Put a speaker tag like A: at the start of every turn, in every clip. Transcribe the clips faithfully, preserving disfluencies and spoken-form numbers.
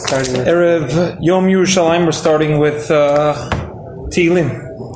A: starting with
B: Erev Yom Yerushalayim. We're starting with uh, Tehillim.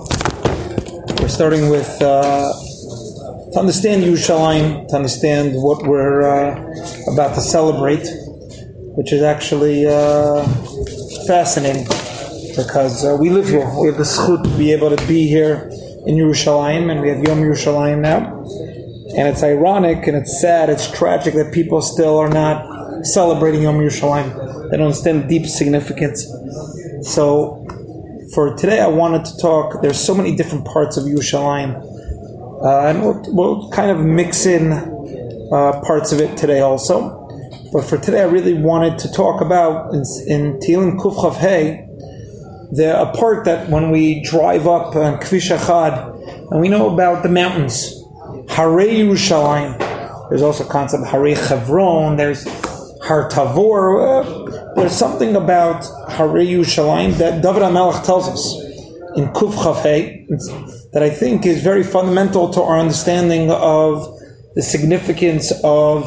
B: We're starting with uh, to understand Yerushalayim, to understand what we're uh, about to celebrate, which is actually uh, fascinating because uh, we live here. We have the zchut to be able to be here in Yerushalayim, and we have Yom Yerushalayim now. And it's ironic and it's sad, it's tragic that people still are not celebrating Yom Yerushalayim. They don't understand the deep significance. So, for today I wanted to talk, there's so many different parts of Yerushalayim. Uh, and we'll, we'll kind of mix in uh, parts of it today also. But for today I really wanted to talk about, in, in Tehillim Kuf Chav Hey, the a part that when we drive up on Kvish Achad, and we know about the mountains, Harei Yerushalayim. There's also a concept of Harei Chevron. There's Har Tavor. Uh, there's something about Harei Yerushalayim that David HaMelech tells us in Kuf Chav Hey that I think is very fundamental to our understanding of the significance of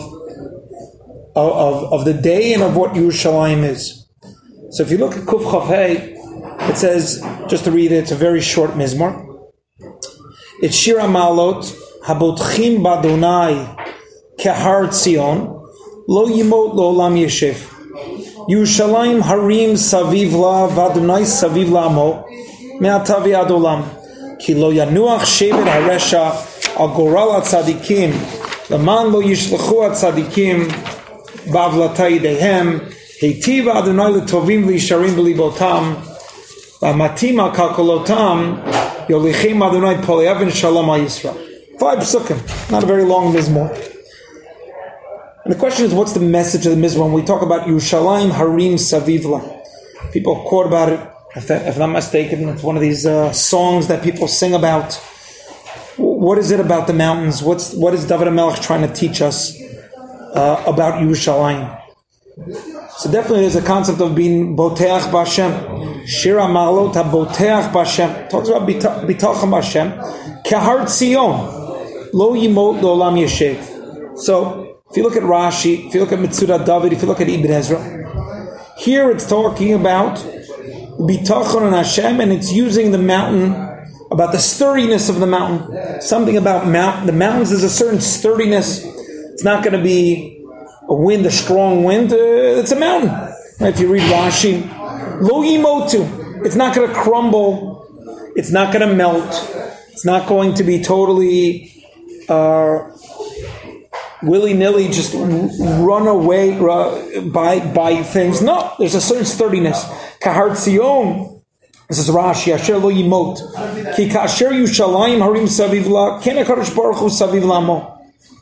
B: of, of, of the day and of what Yerushalayim is. So if you look at Kuf Chav Hey, it says, just to read it, it's a very short mizmor. It's Shir HaMa'alot. Habotchim Badonai Kehar Tzion Lo Yimot Lo Olam Yeshev Yerushalayim Harim Saviv La Vadonai Saviv Lamo Me'ata V'ad Olam Ki Lo Yanuach Shevet Haresha Al Goral HaTzadikim Laman Lo Yishlechu HaTzadikim Bavlata Yidehem Heitiv Adonai L'Tovim L'Yisharim B'Libotam V'Matim Al Kalkolotam Yolichim Adonai Polei Shalom HaYisrael. Five psukim, not a very long mizmor. And the question is, what's the message of the mizmor? When we talk about Yerushalayim Harim Savivla, people quote about it. If, that, if I'm not mistaken, it's one of these uh, songs that people sing about. What is it about the mountains? What's what is David HaMelech trying to teach us uh, about Yerushalayim? So definitely, there's a concept of being boteach b'Hashem. Shir HaMa'alot haboteach b'Hashem talks about bitachon b'Hashem. Kehar Tzion. Lo Yimot Lo Olam Yeshev. So, if you look at Rashi, if you look at Metzudat David, if you look at Ibn Ezra, here it's talking about bitachon and Hashem, and it's using the mountain, about the sturdiness of the mountain. Something about mountain. The mountains, there's a certain sturdiness. It's not going to be a wind, a strong wind. Uh, it's a mountain. Right? If you read Rashi, Lo Yimotu. It's not going to crumble. It's not going to melt. It's not going to be totally uh, willy-nilly just run away uh, by by things. No, there's a certain sturdiness. Kahar Tzion. This is Rashi. Asher lo yimot. Ki kasher Yerushalayim harim saviv la. Ken HaKadosh Baruch Hu saviv lamo.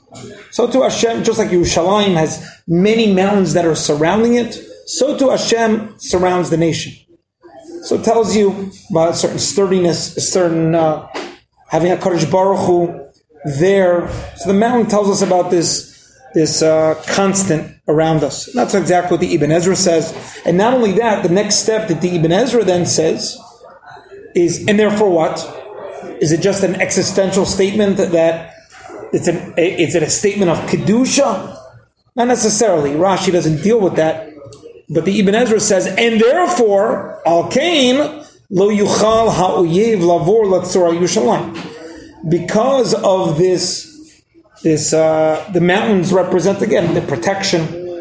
B: So to Hashem, just like Yerushalayim has many mountains that are surrounding it, so to Hashem surrounds the nation. So it tells you about a certain sturdiness, a certain uh, having a HaKadosh Baruch Hu there. So the mountain tells us about this this uh, constant around us. And that's exactly what the Ibn Ezra says. And not only that, the next step that the Ibn Ezra then says is, and therefore what? Is it just an existential statement that it's an is it a statement of Kedusha? Not necessarily. Rashi doesn't deal with that. But the Ibn Ezra says, and therefore, Al Kain Lo Yuchal Ha'oyev Lavor Latzora Yerushalayim. Because of this, this uh, the mountains represent again the protection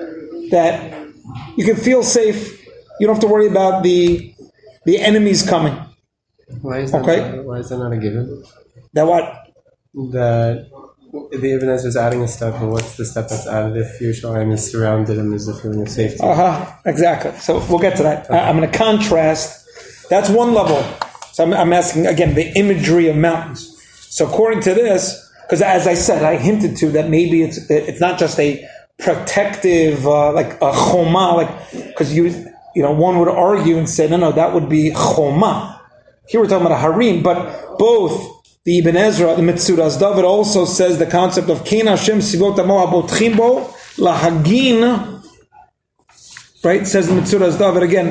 B: that you can feel safe. You don't have to worry about the the enemies coming.
A: Why is that?
B: Okay,
A: not, why is that not a given?
B: That what?
A: That the Ibn Ezra is adding a step, but what's the step that's added if Yerushalayim is surrounded and there's a feeling of safety?
B: Uh-huh, exactly. So we'll get to that. Okay. I, I'm going to contrast. That's one level. So I'm, I'm asking, again, the imagery of mountains. So according to this, because as I said, I hinted to that maybe it's it's not just a protective, uh, like a choma, like, because you, you know, one would argue and say, no, no, that would be choma. Here we're talking about a harim, but both the Ibn Ezra, the Metzudas David also says the concept of Kein Hashem Sivot Amo Abotchim Bo Lahagin, right? It says the Metzudas David again,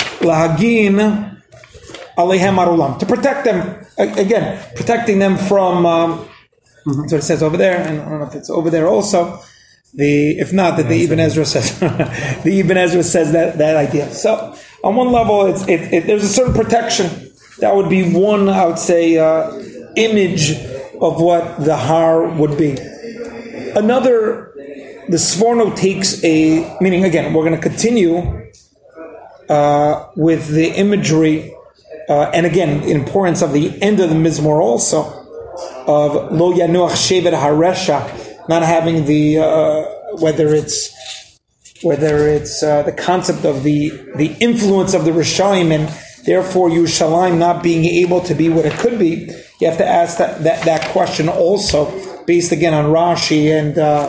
B: Lahagin Alehem Arulam, to protect them, again, protecting them from, um, mm-hmm. that's what it says over there, and I don't know if it's over there also, The if not that the Ibn Ezra says the Ibn Ezra says that, that idea. So on one level, it's it, it, there's a certain protection. That would be one, I would say, uh, image of what the har would be. Another, the Sforno takes a meaning. Again, we're going to continue uh, with the imagery, uh, and again, the importance of the end of the Mizmor also of Lo Yanuach Shevet Haresha. Not having the uh, whether it's whether it's uh, the concept of the the influence of the Rishayim and therefore Yerushalayim not being able to be what it could be. You have to ask that that, that question also, based again on Rashi and uh,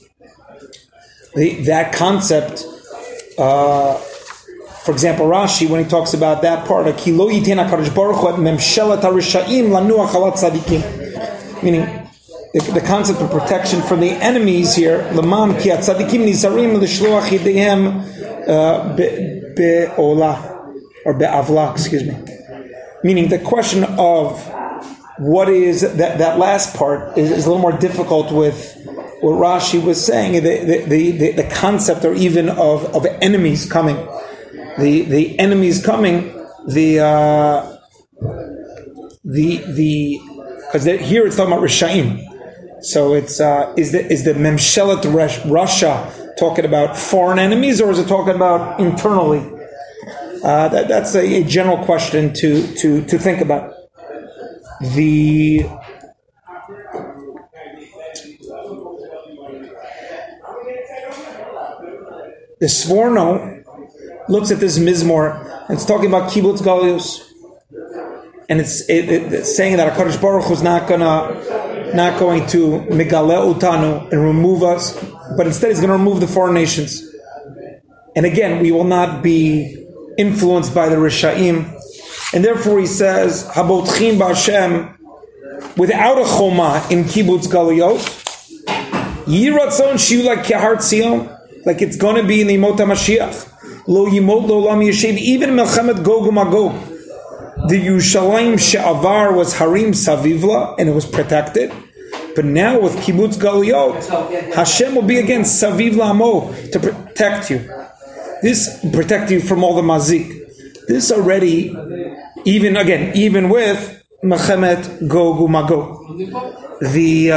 B: the, that concept. Uh, for example, Rashi, when he talks about that part of Ki lo yiten HaKadosh Baruch Hu et memshelat harishayim lanuach alat tzadikim, meaning The, the concept of protection from the enemies here, Lamam ki atzadikim nizarim l'shloach yidehem be'olah or be'avla, excuse me. Meaning the question of what is that that last part is, is a little more difficult with what Rashi was saying. The the the, the, the concept or even of, of enemies coming, the the enemies coming, the uh, the the because here it's talking about Rishayim. So it's uh, is the is the Memshelet Russia talking about foreign enemies, or is it talking about internally? Uh, that, that's a, a general question to, to, to think about. The the Sforno looks at this Mizmor and it's talking about Kibbutz Galios, and it's, it, it, it's saying that HaKadosh Baruch Hu is not gonna. not going to Megale Utanu and remove us, but instead he's going to remove the foreign nations. And again, we will not be influenced by the Risha'im. And therefore he says, Habotchim Ba'Hashem, without a Choma in Kibbutz Galuyot, Yiratzon Shiu like Kehar Tzion, like it's going to be in the Yimot HaMashiach. Lo Yimot Lo Lam Yeshiv, even Melchemet Gog uMagog. The Yerushalayim She'avar was Harim Savivla, and it was protected. But now with Kibbutz Galuyot, Hashem will be again Savivla Amo, to protect you. This protect you from all the mazik. This already, even again, even with Mechemet Gog uMagog, the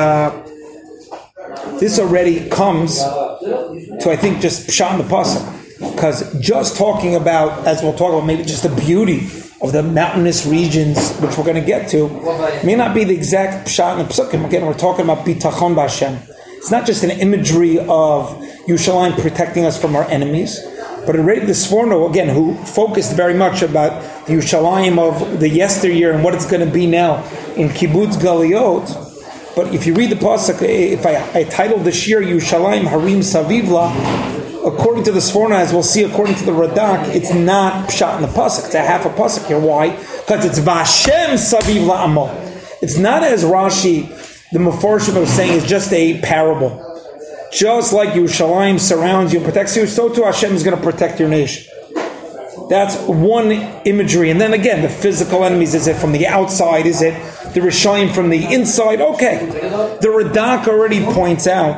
B: uh, this already comes to, I think, just pshat in the pasuk, because just talking about, as we'll talk about, maybe just the beauty of the mountainous regions, which we're going to get to, may not be the exact pshat in the psukim. Again, we're talking about bitachon b'Hashem. It's not just an imagery of Yerushalayim protecting us from our enemies, but already the Sforno, again, who focused very much about the Yerushalayim of the yesteryear and what it's going to be now in Kibbutz Galuyot. But if you read the pasuk, if I, I titled the shir Yerushalayim Harim Savivla, according to the Sforno, as we'll see, according to the Radak, it's not pshat in the pasuk. It's a half a pasuk here. Why? Because it's Vashem Saviv La'amo. It's not as Rashi, the Meforshim, was saying, it's just a parable. Just like Yerushalayim surrounds you and protects you, so too Hashem is going to protect your nation. That's one imagery. And then again, the physical enemies, is it from the outside? Is it the Rishayim from the inside? Okay. The Radak already points out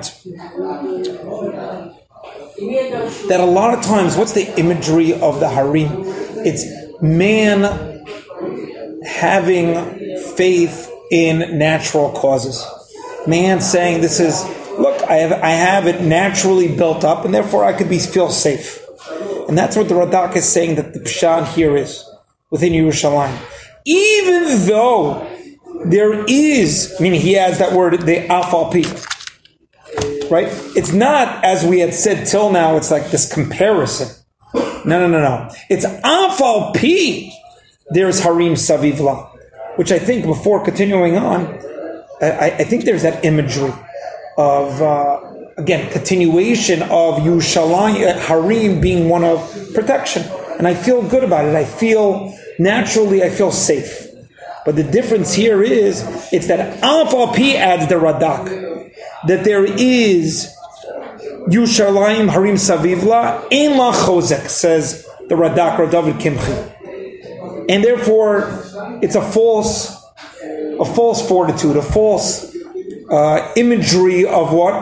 B: that a lot of times, what's the imagery of the Harim? It's man having faith in natural causes. Man saying, this is, look, I have I have it naturally built up, and therefore I could be feel safe. And that's what the Radak is saying that the pshat here is within Yerushalayim. Even though there is, meaning he has that word, the afal pi, right? It's not, as we had said till now, it's like this comparison. No, no, no, no. It's afal pi. There's Harim Savivla, which I think, before continuing on, I, I think there's that imagery of, uh, again, continuation of Yerushalayim, Harim being one of protection. And I feel good about it. I feel, naturally, I feel safe. But the difference here is, it's that Afal Pi adds the Radak, that there is Yerushalayim Harim Savivla, Ein La Chozek, says the Radak, Rav David Kimchi. And therefore, it's a false, a false fortitude, a false uh, imagery of what?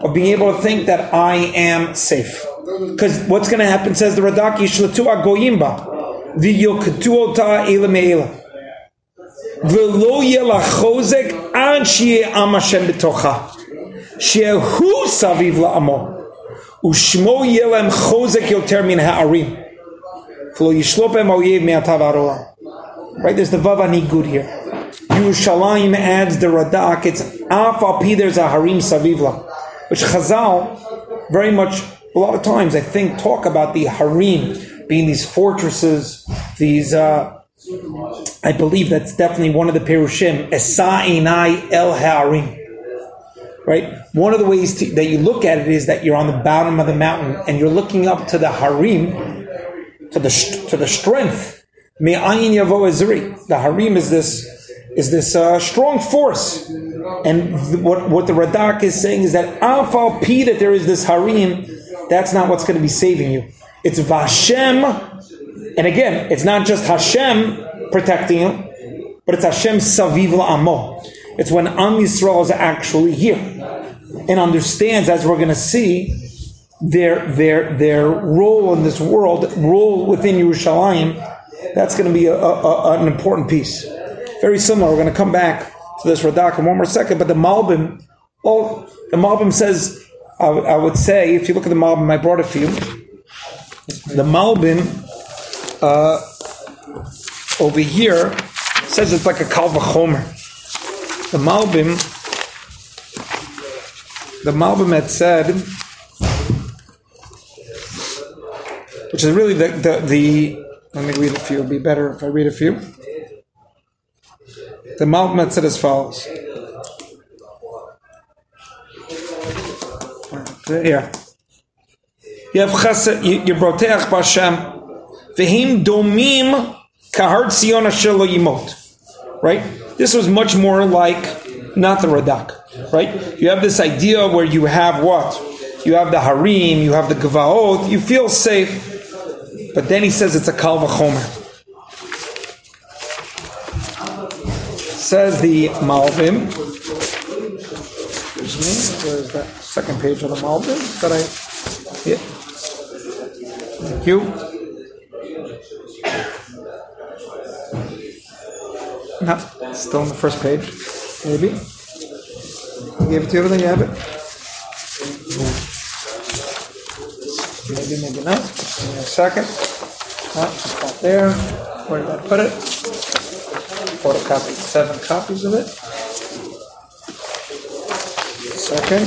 B: of being able to think that I am safe. Because what's going to happen, says the Radak, Yishlatu agoyimba, v'yoketu ota eila me'ela. V'lo yela chozek ad shi'e am Hashem b'tocha. She'hu saviv la'amo. U'shmo yelem chozek yoter min ha'arim. V'lo yishlopem ha'oyev me'atav ha'roa. Right, there's the Vav Anigud here. Yerushalayim adds the Radak, it's af al pi there's a harim savivla. Which Chazal, very much, a lot of times, I think, talk about the harim being these fortresses, these, uh, I believe that's definitely one of the Perushim, Esa Einai El Ha'arim. Right? One of the ways to, that you look at it is that you're on the bottom of the mountain and you're looking up to the harim, to the, to the strength. Me'ayin yavo ezri. The harim is this is this uh, strong force, and th- what what the Radak is saying is that afal pi that there is this harim, that's not what's going to be saving you. It's Vashem, and again, it's not just Hashem protecting you, but it's Hashem saviv la'amo. It's when Am Yisrael is actually here and understands, as we're going to see, their their their role in this world, role within Yerushalayim. That's going to be a, a, a, an important piece. Very similar. We're going to come back to this Radak in one more second. But the Malbim, oh, the Malbim says, I, w- I would say, if you look at the Malbim, I brought it for you. The Malbim uh, over here says it's like a Kal V'chomer. The Malbim, the Malbim had said, which is really the the, the let me read it for you. It'll be better if I read it for you. The Malbim said as follows. Here. You have chesed, you broteach b'Hashem, v'him domim kahar tzion asher lo yimot. Right? This was much more like, not the Radak. Right? You have this idea where you have what? You have the harim, you have the gavaot, you feel safe. But then he says it's a Kal V'chomer. Says the Malbim. Excuse me. Where's that second page of the Malbim that I? Yeah. Thank you. No, still on the first page. Maybe. I gave it to you. Everything you have it. Maybe, maybe not. Just give me a second. Ah, it's not there. Where did I put it? Photocopied seven copies of it. Second.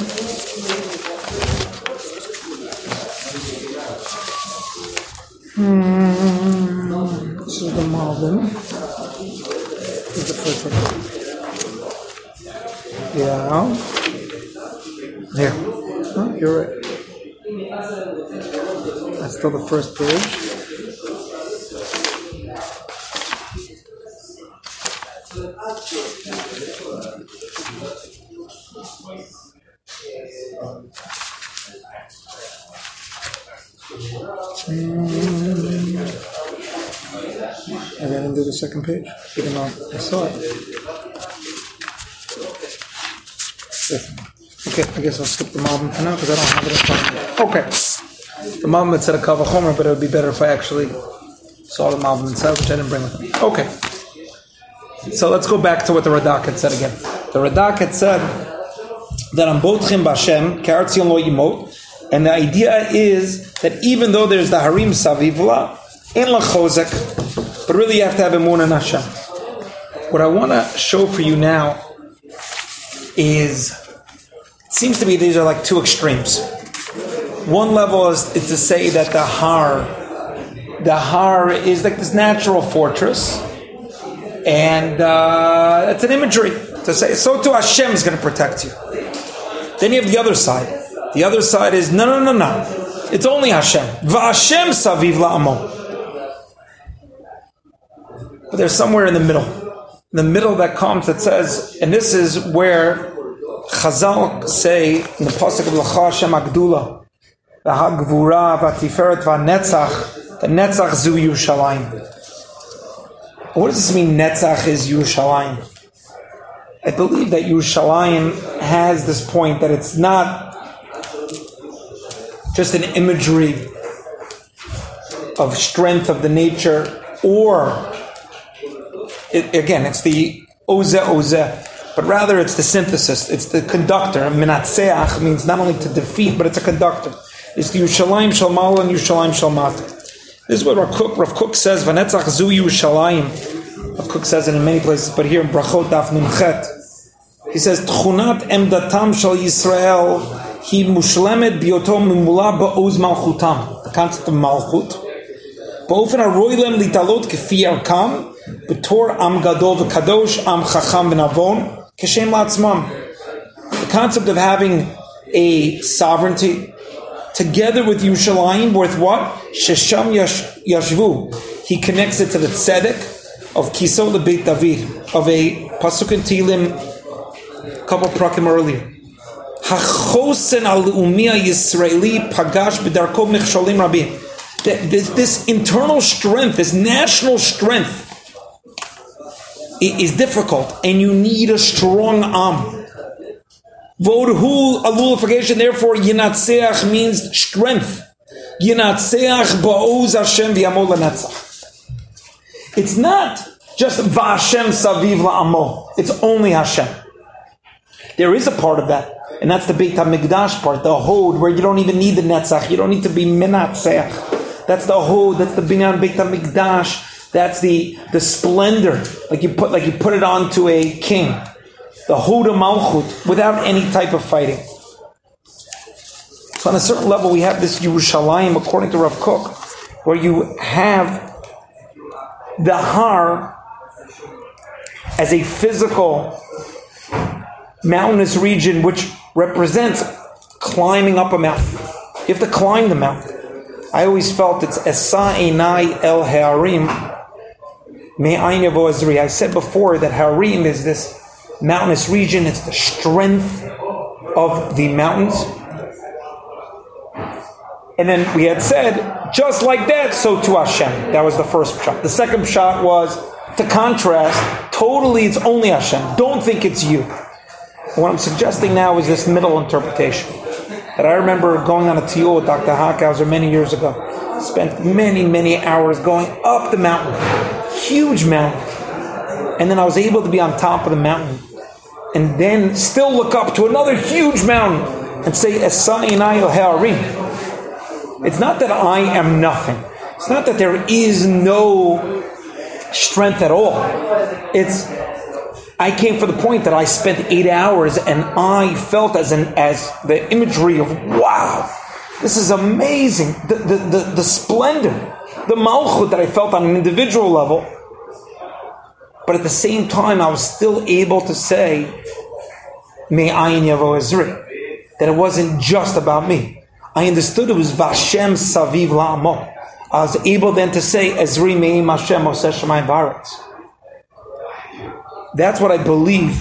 B: Hmm. This is the Malbim. This is the first one. Yeah. There. Oh, you're right. That's still the first page. Mm. I didn't do the second page, even though I saw it. Okay, I guess I'll skip the Malbim for now because I don't have it in front of me. Okay. The Malbim had said a Kal V'chomer, but it would be better if I actually saw the Malbim itself, which I didn't bring with me. Okay. So let's go back to what the Radak had said again. The Radak had said that on Botchim B'Hashem, K'ar Tzion lo yimot, and the idea is that even though there's the Harim Savivla, in la chozek, but really you have to have emunah in Hashem. What I want to show for you now is, it seems to be these are like two extremes. One level is, is to say that the Har, the Har is like this natural fortress, and uh, that's an imagery to say, so too Hashem is going to protect you. Then you have the other side. The other side is, no, no, no, no. It's only Hashem. V'Hashem saviv la'amo. But there's somewhere in the middle. In the middle that comes that says, and this is where Chazal say in the pasuk of L'cha Hashem Agdula, V'hagvura v'tiferet v'netzach, the Netzach zu Yerushalayim. What does this mean, Netzach is Yerushalayim? I believe that Yerushalayim has this point that it's not just an imagery of strength of the nature, or it, again, it's the ozeh ozeh, but rather it's the synthesis, it's the conductor. Menatseach means not only to defeat, but it's a conductor. It's the Yerushalayim Shel Ma'ala and Yerushalayim Shel Mata. This is what Rav Kook, Rav Kook says, V'netzach zu Yerushalayim. Rav Kook says it in many places, but here in Brachot Daf Nun Chet, he says, Tchunat emdatam shel Yisrael hi mushlemet biyoto mimula ba'oz malchutam. The concept of malchut. Ba'ofen haroilem litalot kefi arkam b'tor am gadol v'kadosh am chacham v'navon keshem la'atzmam. The concept of having a sovereignty together with Yerushalayim, with what? Shesham yashvu. He connects it to the tzedek of Kiso LeBeit David, of a pasuk in Tehillim, a couple prakim earlier. Hachosen al-Leumi Yisraeli pagash b'darko mechsholim rabim. This, this internal strength, this national strength, is difficult, and you need a strong am. Vodhu alulification, therefore, Yinatseach means strength. Yinatseach ba'oz Hashem v'yamol l'netzach. It's not just v'Hashem saviv la'amo. It's only Hashem. There is a part of that, and that's the Beit HaMikdash part, the Hod, where you don't even need the Netzach. You don't need to be Menatseach. That's the Hod, that's the Binyan Beit HaMikdash. That's the the splendor, like you put like you put it onto a king. The Hod of Malchut, without any type of fighting. So on a certain level, we have this Yerushalayim, according to Rav Kook, where you have the Har as a physical mountainous region which represents climbing up a mountain. You have to climb the mountain. I always felt it's Esa Einai El Ha'arim Me'ayin Yavo Ezri. I said before that Ha'arim is this mountainous region. It's the strength of the mountains. And then we had said, just like that, so to Hashem. That was the first shot. The second shot was, to contrast, totally it's only Hashem. Don't think it's you. What I'm suggesting now is this middle interpretation. That I remember going on a tiyul with Doctor Hackhauser many years ago. Spent many, many hours going up the mountain. Huge mountain. And then I was able to be on top of the mountain. And then still look up to another huge mountain and say, Esa Einai El Ha'arim. It's not that I am nothing. It's not that there is no strength at all. It's I came for the point that I spent eight hours and I felt as an as the imagery of wow, this is amazing. The the the, the splendor, the malchut that I felt on an individual level. But at the same time, I was still able to say, Me'ayin Yavo Ezri, that it wasn't just about me. I understood it was Vashem Saviv La'amo. I was able then to say, Ezri Me'im Hashem Oseh Shemayim V'Aretz. That's what I believe.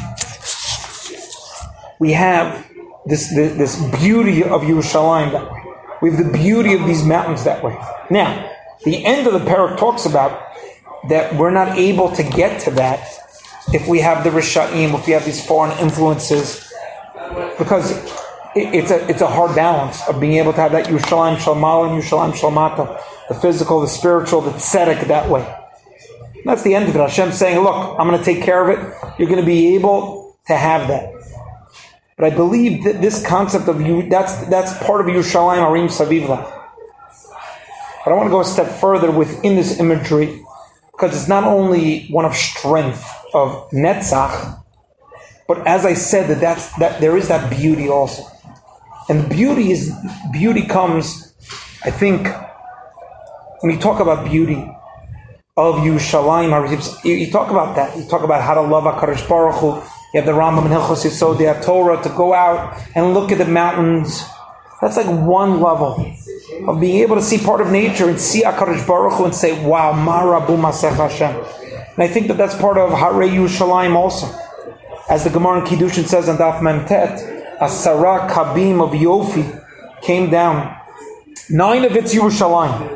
B: We have this, this, this beauty of Yerushalayim that way. We have the beauty of these mountains that way. Now, the end of the parak talks about that we're not able to get to that if we have the Risha'im, if we have these foreign influences, because it, it's a it's a hard balance of being able to have that Yerushalayim Shel Ma'ala and Yerushalayim Shel Mata, the physical, the spiritual, the tzedek that way. And that's the end of it. Hashem saying, look, I'm going to take care of it. You're going to be able to have that. But I believe that this concept of you, that's that's part of Yerushalayim Arim Savivla. But I want to go a step further within this imagery, because it's not only one of strength, of netzach, but as I said, that that's, that there is that beauty also. And the beauty is, beauty comes, I think, when you talk about beauty of Yerushalayim, you talk about that. You talk about how to love HaKadosh Baruch Hu. You have the Rambam in Hilchos Yesod, you have Torah, to go out and look at the mountains. That's like one level of being able to see part of nature and see HaKadosh Baruch Hu and say, wow, ma rabu masech Hashem. And I think that that's part of Harei Yerushalayim also. As the Gemara in Kiddushin says on Daf Mem Tet, Asara Kabim of Yofi came down. Nine of it's Yerushalayim.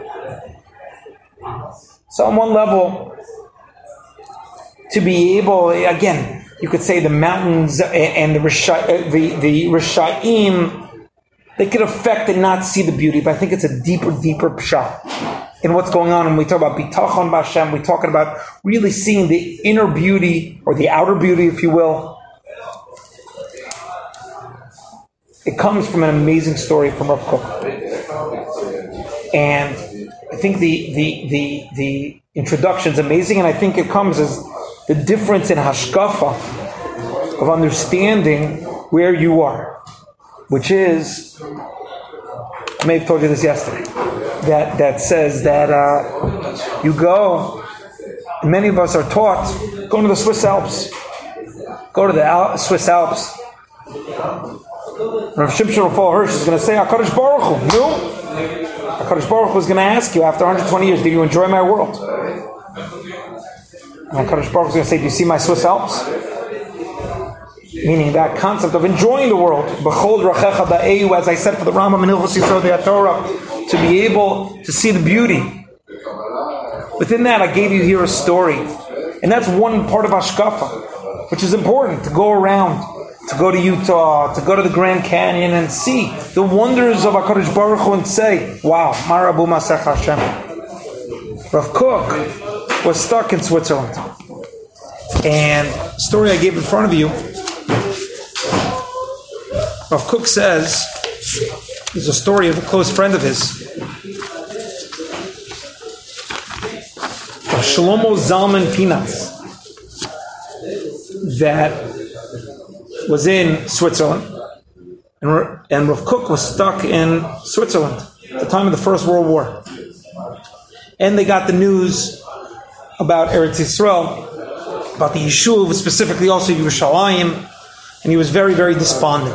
B: So on one level, to be able, again, you could say the mountains and the Risha, the, the Risha'im, they could affect and not see the beauty, but I think it's a deeper, deeper pshat in what's going on. When we talk about bitachon b'Hashem, we're talking about really seeing the inner beauty, or the outer beauty, if you will. It comes from an amazing story from Rav Kook. And I think the the the the introduction is amazing, and I think it comes as the difference in hashkafa of understanding where you are, which is, I may have told you this yesterday, that that says that uh, you go, and many of us are taught, go to the Swiss Alps, go to the Al- Swiss Alps. Rav Shimshon Raphael Hirsch is going to say, HaKadosh Baruch Hu, no? HaKadosh Baruch Hu is going to ask you after one hundred twenty years, did you enjoy my world? And HaKadosh Baruch Hu is going to say, do you see my Swiss Alps? Meaning that concept of enjoying the world. B'chol drachecha da'eu, as I said for the Rambam in Hilchos Yisro Torah, to be able to see the beauty. Within that, I gave you here a story. And that's one part of Hashkafa, which is important, to go around, to go to Utah, to go to the Grand Canyon and see the wonders of HaKadosh Baruch Hu and say, wow, Marabu Masech Hashem. Rav Kook was stuck in Switzerland. And the story I gave in front of you, Rav Kook says, there's a story of a close friend of his, Shlomo Zalman Pinas, that was in Switzerland, and, and Rav Kook was stuck in Switzerland at the time of the First World War. And they got the news about Eretz Yisrael, about the Yishuv, specifically also Yerushalayim, and he was very, very despondent.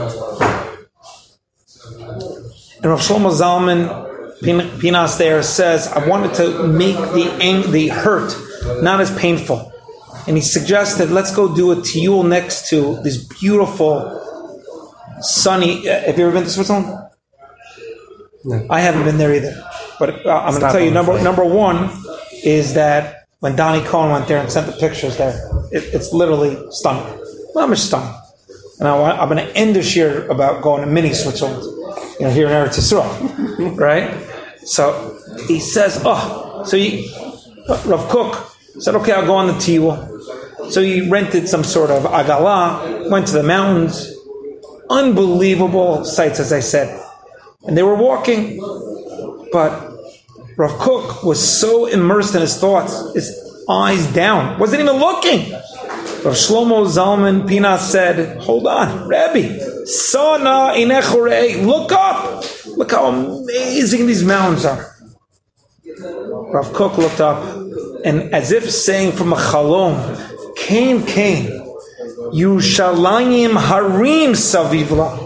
B: And Rav Shlomo Zalman Pinas there says, I wanted to make the ang- the hurt not as painful. And he suggested, let's go do a tiyul next to this beautiful, sunny... Uh, have you ever been to Switzerland?
A: No.
B: I haven't been there either. But uh, I'm going to tell you, number number one is that when Donnie Cohen went there and sent the pictures there, it, it's literally stunning. Well, I'm stunning. And I want, I'm going to end this year about going to mini Switzerland, you know, here in Eretz Yisrael, right? So he says, oh, so he, Rav Kook said, okay, I'll go on the tiyul. So he rented some sort of agala, went to the mountains, unbelievable sights, as I said. And they were walking, but Rav Kook was so immersed in his thoughts, his eyes down, wasn't even looking. Rav Shlomo Zalman Pinas said, hold on, Rebbe, Sana inechu re'ei, look up, look how amazing these mountains are. Rav Kook looked up, and as if saying from a chalom, Cain, Cain, Yerushalayim harim savivla.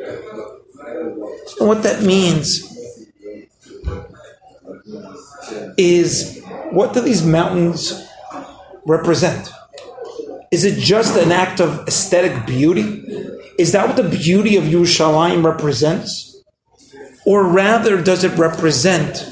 B: And what that means is, what do these mountains represent? Is it just an act of aesthetic beauty? Is that what the beauty of Yerushalayim represents? Or rather, does it represent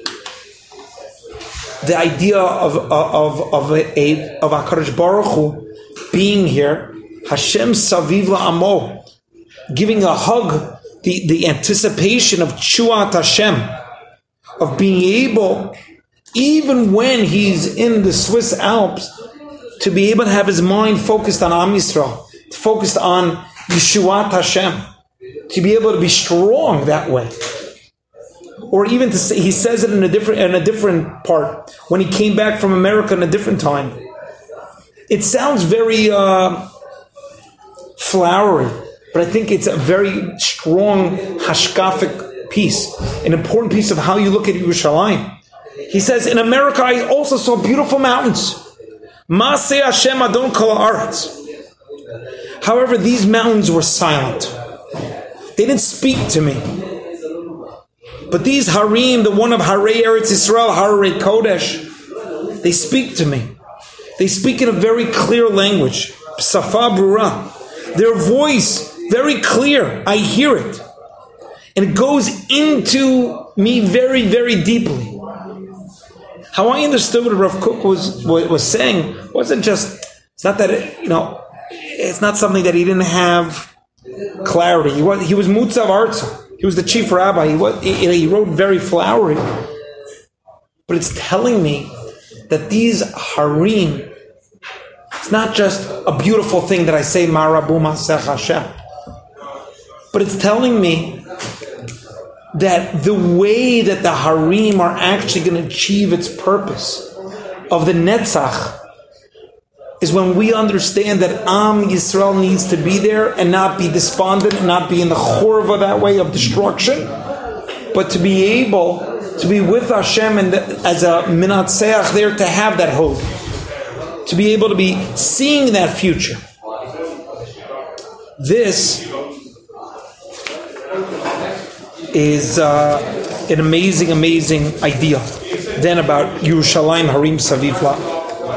B: the idea of of of a, a of HaKadosh Baruch Hu being here, Hashem Saviv La'amo, giving a hug, the, the anticipation of Tshuat Hashem, of being able, even when he's in the Swiss Alps, to be able to have his mind focused on Am Yisrael, focused on Yeshuat Hashem, to be able to be strong that way. Or even to say, he says it in a different in a different part when he came back from America in a different time. It sounds very uh, flowery, but I think it's a very strong hashkafic piece, an important piece of how you look at Yerushalayim. He says, in America, I also saw beautiful mountains. Maseh Hashem Adon Kol Haaretz. However, these mountains were silent. They didn't speak to me. But these harim, the one of Harei Eretz Yisrael, Harei Kodesh, they speak to me. They speak in a very clear language. Safa Brura. Their voice, very clear. I hear it. And it goes into me very, very deeply. How I understood what Rav Kook was, was saying wasn't just, it's not that, it, you know, it's not something that he didn't have clarity. He was, he was Mutzav Arza. He was the chief rabbi. He, was, he, he wrote very flowery. But it's telling me that these harim, it's not just a beautiful thing that I say, Marabu Masech Hashem. But it's telling me that the way that the harim are actually going to achieve its purpose of the Netzach is when we understand that Am Yisrael needs to be there and not be despondent and not be in the chorva that way of destruction, but to be able to be with Hashem and the, as a minatseach there to have that hope, to be able to be seeing that future. This is uh, an amazing, amazing idea. Then about Yerushalayim Harim Savivla.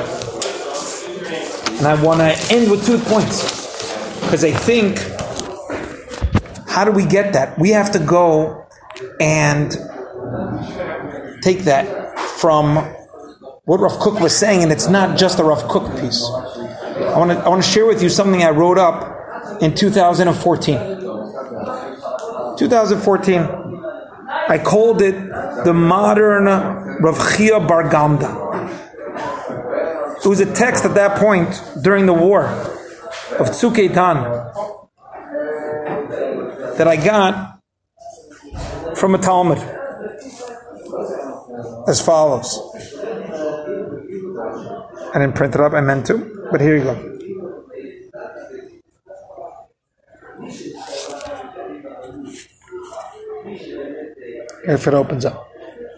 B: And I want to end with two points. Because I think, how do we get that? We have to go and take that from what Rav Kook was saying, and it's not just a Rav Kook piece. I want to I want to share with you something I wrote up in two thousand fourteen. twenty fourteen, I called it the modern Rav Chia Bar Gamda. It was a text at that point during the war of Tzuk Eitan that I got from a Talmud as follows. I didn't print it up, I meant to, but here you go. If it opens up.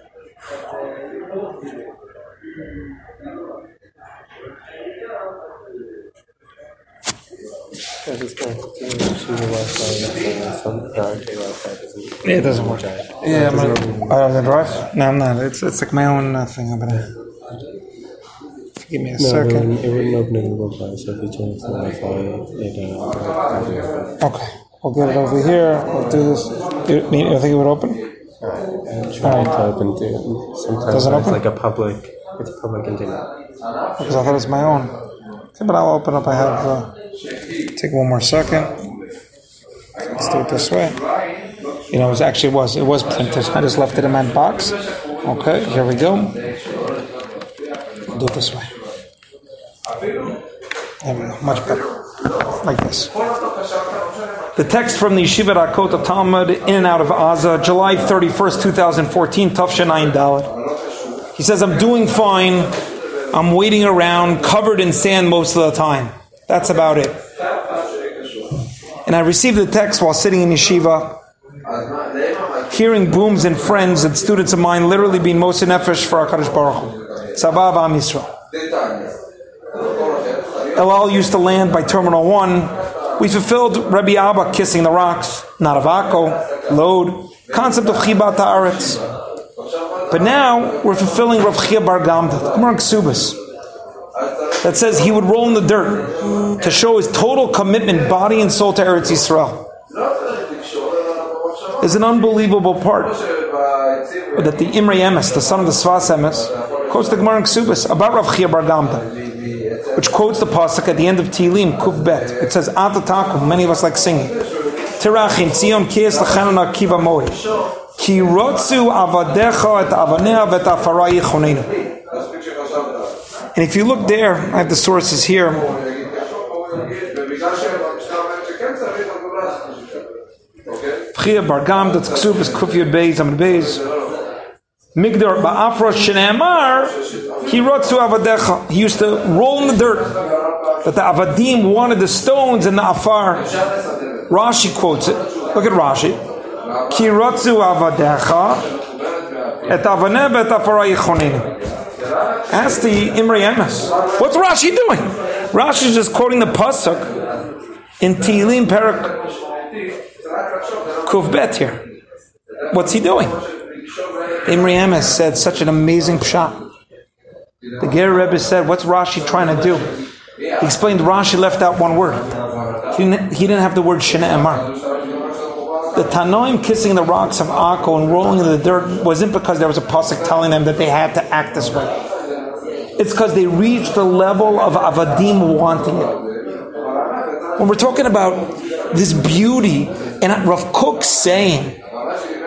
A: I just going to see the Wi-Fi. Some Friday Wi-Fi doesn't.
B: Yeah, it doesn't work. Yeah, I'm not. Oh, the drive? No, I'm not. It's it's like my own uh, thing over there. Give me a
A: no,
B: second.
A: It wouldn't, it wouldn't open in Google Play, so if you change the Wi-Fi, it uh.
B: Okay, we'll get it over here. We'll do this. You, you think it would open?
A: I'm trying to open it. Sometimes
B: Does it
A: it's
B: open?
A: like a public. It's a public internet.
B: Because I thought it's my own. Okay, but I'll open up. I have. Uh, take one more second. Let's do it this way. You know, it was actually it was it was printed. I just left it in my box. Okay, here we go. We'll do it this way. There we go. Much better. Like this. The text from the Yeshiva Rakota Talmud in and out of Aza, July thirty-first, twenty fourteen, Tafshin Ayin Daled. He says, I'm doing fine. I'm waiting around, covered in sand most of the time. That's about it. And I received the text while sitting in yeshiva, hearing booms and friends and students of mine literally being most nefesh for HaKadosh Baruch Hu. Sabah Am Yisrael. El Al used to land by Terminal one. We fulfilled Rabbi Abba kissing the rocks, not of Akko, load, concept of Chibat Haaretz. But now we're fulfilling Rav Chia Bar Gamda, Gemara Ksubas, that says he would roll in the dirt to show his total commitment, body and soul, to Eretz Yisrael. There's an unbelievable part that the Imrei Emes, the son of the Svas Emes, quotes the Gemara Ksubas about Rav Chia Bar Gamda, which quotes the pasuk at the end of Tehillim, Kuf Bet. It says, Ata Takum, many of us like singing. Terachim, Tzion, Kies, Lachanana, Kiva Moed. Ki rotzu avadecha et avanea vet afara yichonenu. And if you look there, I have the sources here. Chia Bar Gamda Ksubas Kuf Yud Beis Amud Beis Migdar Ba'afra Shneamar Ki rotzu avadecha. He used to roll in the dirt that the avadim wanted the stones and the afar. Rashi quotes it. Look at Rashi. Ki rotzu avadecha et avaneh et afara yichonenu. Ask the Imrei Emes. What's Rashi doing? Rashi is just quoting the pasuk in Tehillim Perak Kuf Bet here. What's he doing? Imrei Emes said such an amazing pshat. The Ger Rebbe said, what's Rashi trying to do? He explained Rashi left out one word. He didn't, he didn't have the word Shne'emar. The Tanoim kissing the rocks of Akko and rolling in the dirt wasn't because there was a pasuk telling them that they had to act this way. It's because they reached the level of avadim wanting it. When we're talking about this beauty, and Rav Kook saying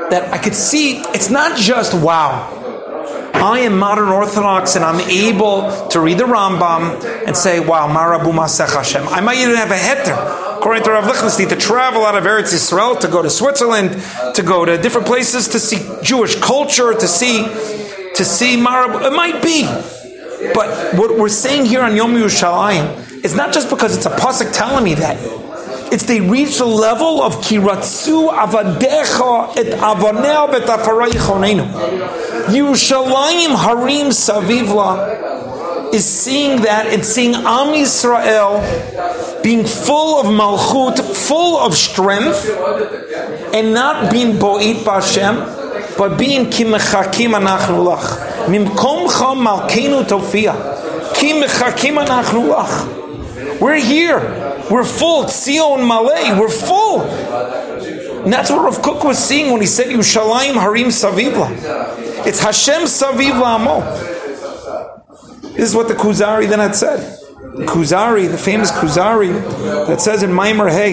B: that I could see it's not just, wow, I am modern Orthodox and I'm able to read the Rambam and say, wow, Marabu Masech Hashem. I might even have a heter, according to Rav Lichtenstein, to travel out of Eretz Yisrael, to go to Switzerland, to go to different places, to see Jewish culture, to see, to see Marabu. It might be. But what we're saying here on Yom Yerushalayim is not just because it's a pasuk telling me that. It's they reach the level of kiratzu avadecha et avanel betafarai chonenu. Yerushalayim harim savivla is seeing that and seeing Am Yisrael being full of malchut, full of strength, and not being bo'it b'Hashem, but being kimechakim anachnu lach. Mimkomcha malkeinu tofia. Kimechakim anachnu lach. We're here. We're full. Tzion Malay. We're full. And that's what Rav Kook was seeing when he said Yerushalayim Harim Savivla. It's Hashem Savivla Amo. This is what the Kuzari then had said. The Kuzari, the famous Kuzari, that says in Maimer Hay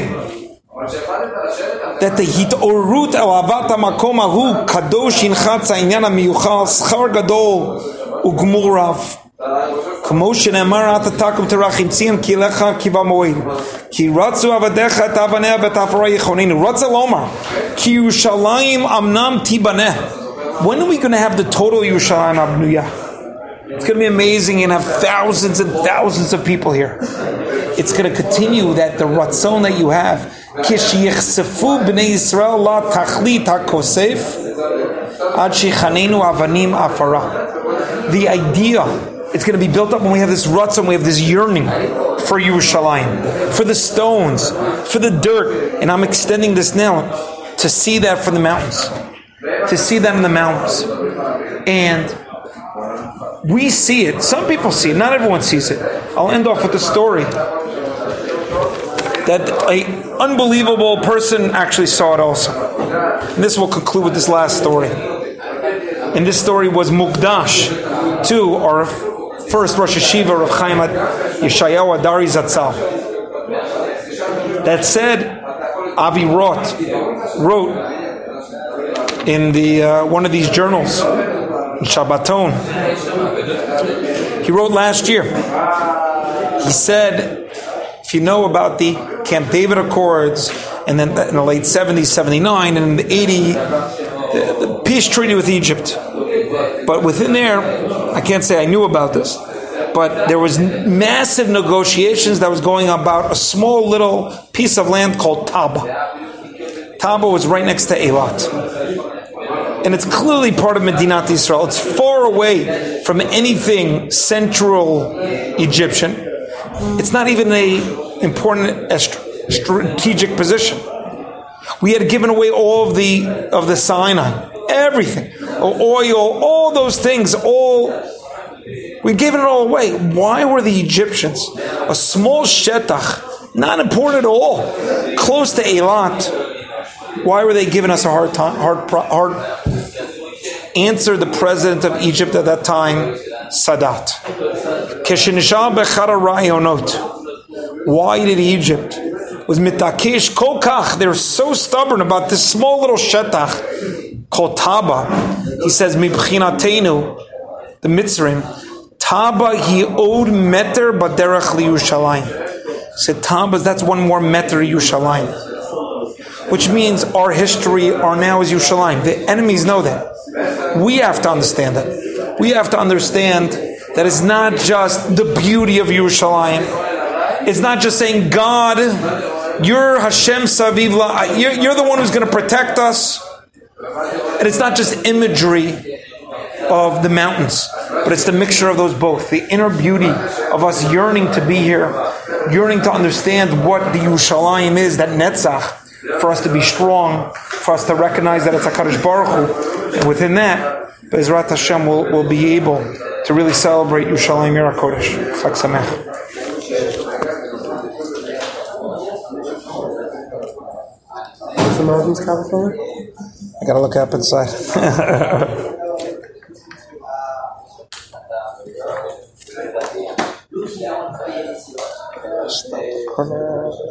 B: that the Hitorut El Avat HaMakom Ahu Kadosh Inchatz Ha'inyan HaMiyuchal Schar Gadol Ugmurav. Commotion Emar Atatakum Terachim Tzion Kilecha Kiva Moed Ki Ratzu Avadecha Tavaneh Betafarei Choninu Ratza Lomar Ki Yerushalayim Amnam Tibaneh. When are we going to have the total Yerushalayim Abnuyah? It's going to be amazing and have thousands and thousands of people here. It's going to continue that the Ratzon that you have Kish Yichsefu Bnei Yisrael La Tachlit HaKosef Ad Shichanenu Avanim Afara. The idea it's going to be built up when we have this ratzon, we have this yearning for Yerushalayim, for the stones, for the dirt. And I'm extending this now to see that from the mountains. To see that in the mountains. And we see it. Some people see it. Not everyone sees it. I'll end off with a story that an unbelievable person actually saw it also. And this will conclude with this last story. And this story was Mukdash to our first Rosh Hashiva of Chaim Yeshayahu Adari Zatzal. That said, Avi Roth wrote in the uh, one of these journals, Shabbaton. He wrote last year. He said, if you know about the Camp David Accords, and then in the late seventies, seventy-nine, and in the eighty, the, the peace treaty with Egypt. But within there, I can't say I knew about this, but there was massive negotiations that was going on about a small little piece of land called Taba. Taba was right next to Eilat. And it's clearly part of Medinat Yisrael. It's far away from anything central Egyptian. It's not even an important strategic position. We had given away all of the of the Sinai, everything, oil, all those things, all we'd given it all away. Why were the Egyptians, a small shetach, not important at all, close to Eilat, why were they giving us a hard time? Hard, hard answer the president of Egypt at that time, Sadat. Keshenishal bechara rayonot. Why did Egypt? Was mitakesh kolkach. They're so stubborn about this small little shetach called Taba. He says mibchinatenu, the Mitzrim. Taba he owed meter baderech liyushalayim. He said Taba, that's one more meter Yerushalayim, which means our history, our now is Yerushalayim. The enemies know that. We have to understand that. We have to understand that it's not just the beauty of Yerushalayim. It's not just saying, God, you're Hashem Savivla, you're, you're the one who's going to protect us. And it's not just imagery of the mountains, but it's the mixture of those both. The inner beauty of us yearning to be here, yearning to understand what the Yerushalayim is, that Netzach, for us to be strong, for us to recognize that it's HaKadosh Baruch Hu. And within that, Be'ezrat Hashem will will be able to really celebrate Yerushalayim Yer HaKodesh. Chag Sameach.
A: What's the mountains, California?
B: I gotta look up inside. Stop.